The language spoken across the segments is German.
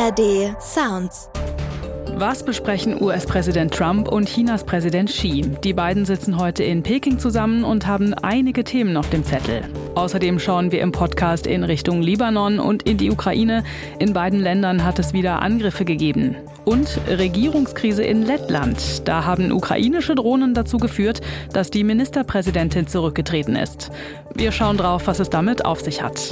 ARD Sounds. Was besprechen US-Präsident Trump und Chinas Präsident Xi? Die beiden sitzen heute in Peking zusammen und haben einige Themen auf dem Zettel. Außerdem schauen wir im Podcast in Richtung Libanon und in die Ukraine. In beiden Ländern hat es wieder Angriffe gegeben. Und Regierungskrise in Lettland. Da haben ukrainische Drohnen dazu geführt, dass die Ministerpräsidentin zurückgetreten ist. Wir schauen drauf, was es damit auf sich hat.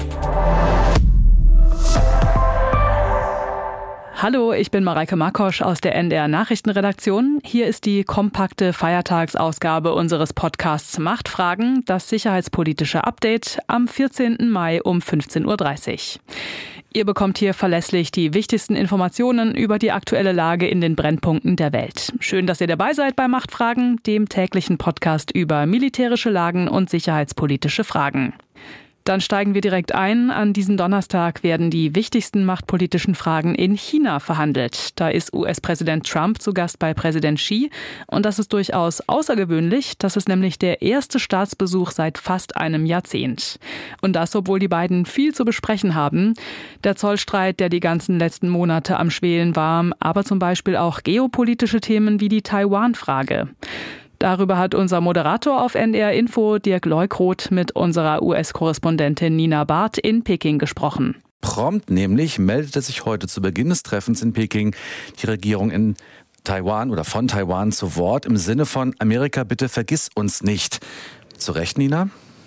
Hallo, ich bin Mareike Markosch aus der NDR Nachrichtenredaktion. Hier ist die kompakte Feiertagsausgabe unseres Podcasts Machtfragen, das sicherheitspolitische Update am 14. Mai um 15.30 Uhr. Ihr bekommt hier verlässlich die wichtigsten Informationen über die aktuelle Lage in den Brennpunkten der Welt. Schön, dass ihr dabei seid bei Machtfragen, dem täglichen Podcast über militärische Lagen und sicherheitspolitische Fragen. Dann steigen wir direkt ein. An diesem Donnerstag werden die wichtigsten machtpolitischen Fragen in China verhandelt. Da ist US-Präsident Trump zu Gast bei Präsident Xi. Und das ist durchaus außergewöhnlich. Das ist nämlich der erste Staatsbesuch seit fast einem Jahrzehnt. Und das, obwohl die beiden viel zu besprechen haben. Der Zollstreit, der die ganzen letzten Monate am Schwelen war, aber zum Beispiel auch geopolitische Themen wie die Taiwan-Frage. Darüber hat unser Moderator auf NDR Info, Dirk Leukroth, mit unserer US-Korrespondentin Nina Barth in Peking gesprochen. Prompt nämlich meldete sich heute zu Beginn des Treffens in Peking die Regierung in Taiwan oder von Taiwan zu Wort im Sinne von Amerika, bitte vergiss uns nicht. Zu Recht, Nina?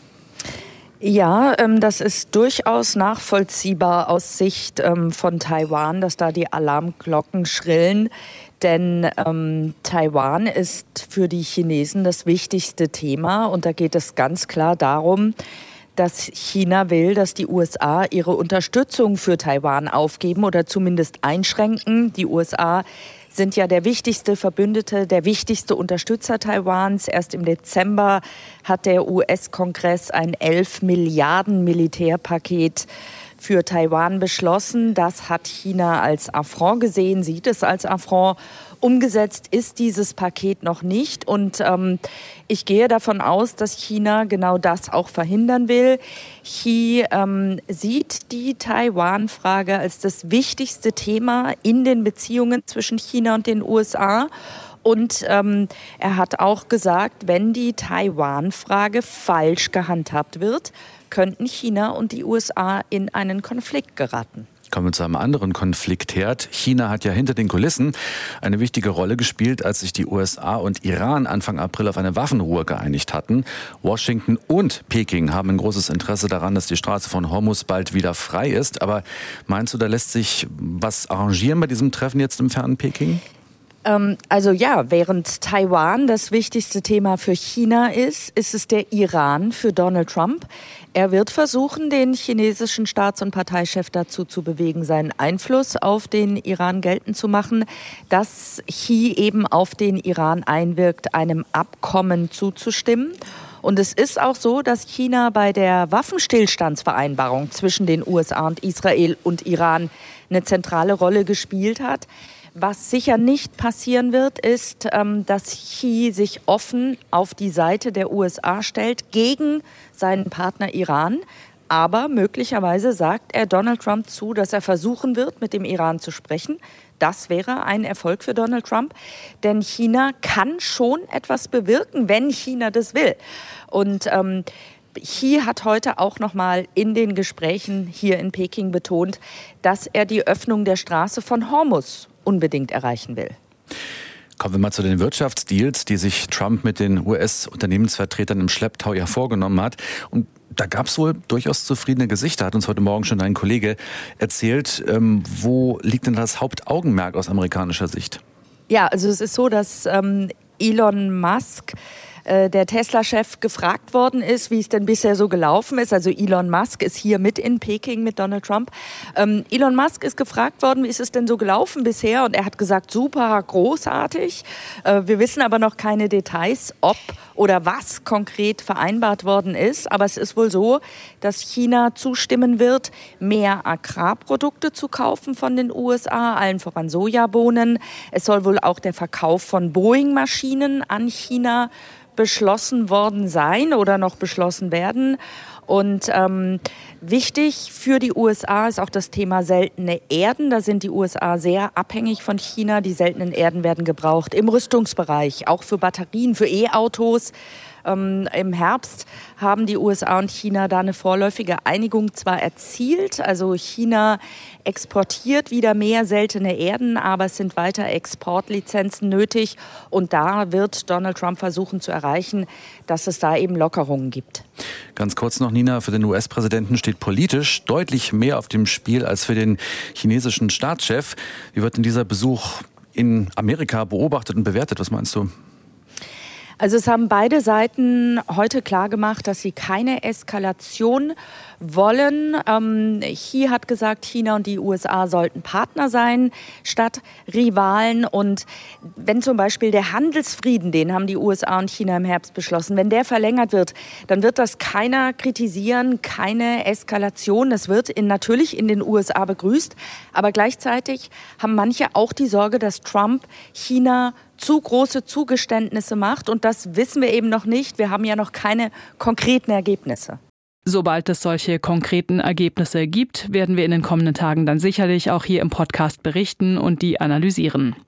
Ja, das ist durchaus nachvollziehbar aus Sicht von Taiwan, dass da die Alarmglocken schrillen. Denn Taiwan ist für die Chinesen das wichtigste Thema. Und da geht es ganz klar darum, dass China will, dass die USA ihre Unterstützung für Taiwan aufgeben oder zumindest einschränken. Die USA sind ja der wichtigste Verbündete, der wichtigste Unterstützer Taiwans. Erst im Dezember hat der US-Kongress ein 11 Milliarden Militärpaket für Taiwan beschlossen. Das hat China als Affront gesehen, sieht es als Affront. Umgesetzt ist dieses Paket noch nicht. Und ich gehe davon aus, dass China genau das auch verhindern will. Xi sieht die Taiwan-Frage als das wichtigste Thema in den Beziehungen zwischen China und den USA. Und er hat auch gesagt, wenn die Taiwan-Frage falsch gehandhabt wird, könnten China und die USA in einen Konflikt geraten. Kommen wir zu einem anderen Konfliktherd. China hat ja hinter den Kulissen eine wichtige Rolle gespielt, als sich die USA und Iran Anfang April auf eine Waffenruhe geeinigt hatten. Washington und Peking haben ein großes Interesse daran, dass die Straße von Hormuz bald wieder frei ist. Aber meinst du, da lässt sich was arrangieren bei diesem Treffen jetzt im fernen Peking? Also ja, während Taiwan das wichtigste Thema für China ist es der Iran für Donald Trump. Er wird versuchen, den chinesischen Staats- und Parteichef dazu zu bewegen, seinen Einfluss auf den Iran geltend zu machen, dass Xi eben auf den Iran einwirkt, einem Abkommen zuzustimmen. Und es ist auch so, dass China bei der Waffenstillstandsvereinbarung zwischen den USA und Israel und Iran eine zentrale Rolle gespielt hat. Was sicher nicht passieren wird, ist, dass Xi sich offen auf die Seite der USA stellt gegen seinen Partner Iran. Aber möglicherweise sagt er Donald Trump zu, dass er versuchen wird, mit dem Iran zu sprechen. Das wäre ein Erfolg für Donald Trump. Denn China kann schon etwas bewirken, wenn China das will. Und Xi hat heute auch nochmal in den Gesprächen hier in Peking betont, dass er die Öffnung der Straße von Hormuz unbedingt erreichen will. Kommen wir mal zu den Wirtschaftsdeals, die sich Trump mit den US-Unternehmensvertretern im Schlepptau ja vorgenommen hat. Und da gab es wohl durchaus zufriedene Gesichter, hat uns heute Morgen schon ein Kollege erzählt. Wo liegt denn das Hauptaugenmerk aus amerikanischer Sicht? Ja, also es ist so, dass Elon Musk, der Tesla-Chef, gefragt worden ist, wie es denn bisher so gelaufen ist. Also Elon Musk ist hier mit in Peking mit Donald Trump. Elon Musk ist gefragt worden, wie ist es denn so gelaufen bisher? Und er hat gesagt, super, großartig. Wir wissen aber noch keine Details, ob oder was konkret vereinbart worden ist. Aber es ist wohl so, dass China zustimmen wird, mehr Agrarprodukte zu kaufen von den USA, allen voran Sojabohnen. Es soll wohl auch der Verkauf von Boeing-Maschinen an China beschlossen worden sein oder noch beschlossen werden. Und wichtig für die USA ist auch das Thema seltene Erden. Da sind die USA sehr abhängig von China. Die seltenen Erden werden gebraucht im Rüstungsbereich, auch für Batterien, für E-Autos. Im Herbst haben die USA und China da eine vorläufige Einigung zwar erzielt, also China exportiert wieder mehr seltene Erden, aber es sind weiter Exportlizenzen nötig und da wird Donald Trump versuchen zu erreichen, dass es da eben Lockerungen gibt. Ganz kurz noch, Nina, für den US-Präsidenten steht politisch deutlich mehr auf dem Spiel als für den chinesischen Staatschef. Wie wird denn dieser Besuch in Amerika beobachtet und bewertet? Was meinst du? Also es haben beide Seiten heute klargemacht, dass sie keine Eskalation wollen. Xi hat gesagt, China und die USA sollten Partner sein statt Rivalen. Und wenn zum Beispiel der Handelsfrieden, den haben die USA und China im Herbst beschlossen, wenn der verlängert wird, dann wird das keiner kritisieren, keine Eskalation. Das wird natürlich in den USA begrüßt. Aber gleichzeitig haben manche auch die Sorge, dass Trump China zu große Zugeständnisse macht. Und das wissen wir eben noch nicht. Wir haben ja noch keine konkreten Ergebnisse. Sobald es solche konkreten Ergebnisse gibt, werden wir in den kommenden Tagen dann sicherlich auch hier im Podcast berichten und die analysieren.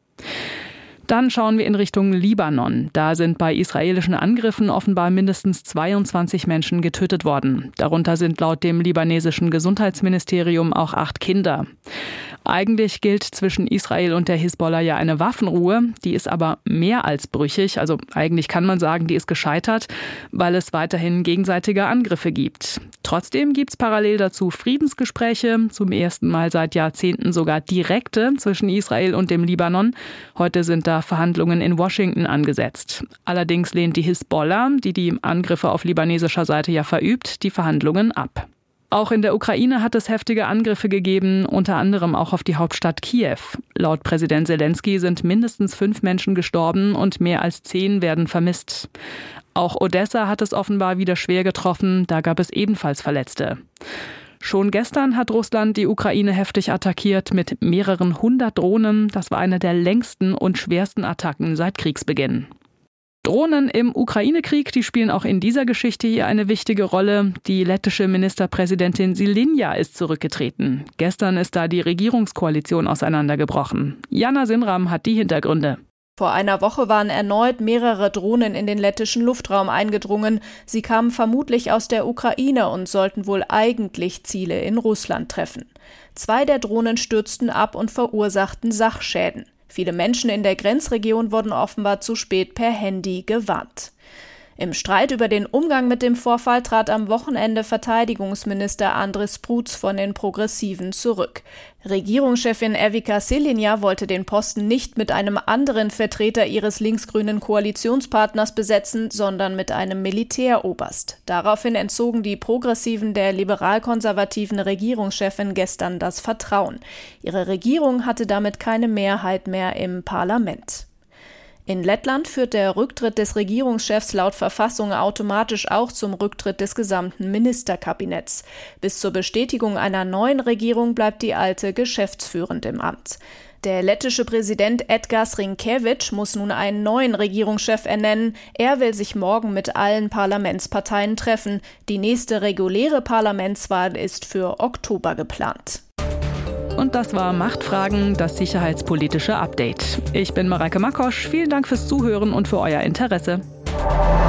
Dann schauen wir in Richtung Libanon. Da sind bei israelischen Angriffen offenbar mindestens 22 Menschen getötet worden. Darunter sind laut dem libanesischen Gesundheitsministerium auch 8 Kinder. Eigentlich gilt zwischen Israel und der Hisbollah ja eine Waffenruhe. Die ist aber mehr als brüchig. Also eigentlich kann man sagen, die ist gescheitert, weil es weiterhin gegenseitige Angriffe gibt. Trotzdem gibt es parallel dazu Friedensgespräche. Zum ersten Mal seit Jahrzehnten sogar direkte zwischen Israel und dem Libanon. Heute sind da Verhandlungen in Washington angesetzt. Allerdings lehnt die Hisbollah, die Angriffe auf libanesischer Seite ja verübt, die Verhandlungen ab. Auch in der Ukraine hat es heftige Angriffe gegeben, unter anderem auch auf die Hauptstadt Kiew. Laut Präsident Zelensky sind mindestens 5 Menschen gestorben und mehr als 10 werden vermisst. Auch Odessa hat es offenbar wieder schwer getroffen, da gab es ebenfalls Verletzte. Schon gestern hat Russland die Ukraine heftig attackiert mit mehreren 100 Drohnen. Das war eine der längsten und schwersten Attacken seit Kriegsbeginn. Drohnen im Ukraine-Krieg, die spielen auch in dieser Geschichte hier eine wichtige Rolle. Die lettische Ministerpräsidentin Šilinja ist zurückgetreten. Gestern ist da die Regierungskoalition auseinandergebrochen. Jana Sinram hat die Hintergründe. Vor einer Woche waren erneut mehrere Drohnen in den lettischen Luftraum eingedrungen. Sie kamen vermutlich aus der Ukraine und sollten wohl eigentlich Ziele in Russland treffen. 2 der Drohnen stürzten ab und verursachten Sachschäden. Viele Menschen in der Grenzregion wurden offenbar zu spät per Handy gewarnt. Im Streit über den Umgang mit dem Vorfall trat am Wochenende Verteidigungsminister Andris Prutz von den Progressiven zurück. Regierungschefin Evika Šilinja wollte den Posten nicht mit einem anderen Vertreter ihres linksgrünen Koalitionspartners besetzen, sondern mit einem Militäroberst. Daraufhin entzogen die Progressiven der liberal-konservativen Regierungschefin gestern das Vertrauen. Ihre Regierung hatte damit keine Mehrheit mehr im Parlament. In Lettland führt der Rücktritt des Regierungschefs laut Verfassung automatisch auch zum Rücktritt des gesamten Ministerkabinetts. Bis zur Bestätigung einer neuen Regierung bleibt die alte geschäftsführend im Amt. Der lettische Präsident Edgars Rinkēvičs muss nun einen neuen Regierungschef ernennen. Er will sich morgen mit allen Parlamentsparteien treffen. Die nächste reguläre Parlamentswahl ist für Oktober geplant. Und das war Machtfragen, das sicherheitspolitische Update. Ich bin Mareike Makosch. Vielen Dank fürs Zuhören und für euer Interesse.